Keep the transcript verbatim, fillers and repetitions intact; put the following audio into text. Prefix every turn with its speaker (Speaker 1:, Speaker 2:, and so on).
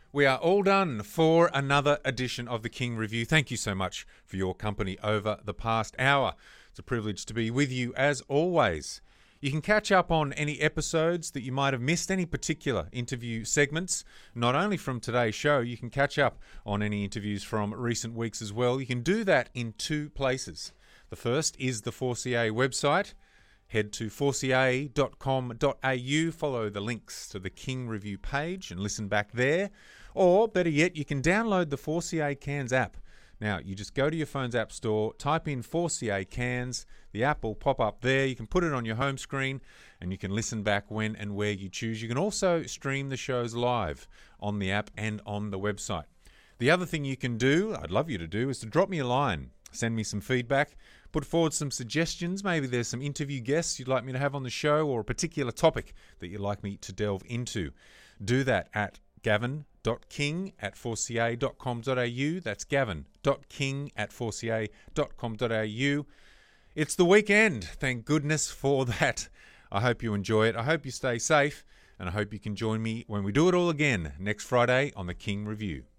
Speaker 1: We are all done for another edition of the King Review. Thank you so much for your company over the past hour. It's a privilege to be with you as always. You can catch up on any episodes that you might have missed, any particular interview segments, not only from today's show, you can catch up on any interviews from recent weeks as well. You can do that in two places. The first is the four C A website. Head to four c a dot com dot a u, follow the links to the King Review page and listen back there. Or, better yet, you can download the four C A Cairns app. Now, you just go to your phone's app store, type in four C A Cairns, the app will pop up there. You can put it on your home screen and you can listen back when and where you choose. You can also stream the shows live on the app and on the website. The other thing you can do, I'd love you to do, is to drop me a line. Send me some feedback, put forward some suggestions. Maybe there's some interview guests you'd like me to have on the show or a particular topic that you'd like me to delve into. Do that at gavin dot king at four c a dot com dot a u. That's gavin dot king at four c a dot com dot a u. It's the weekend. Thank goodness for that. I hope you enjoy it. I hope you stay safe, and I hope you can join me when we do it all again next Friday on the King Review.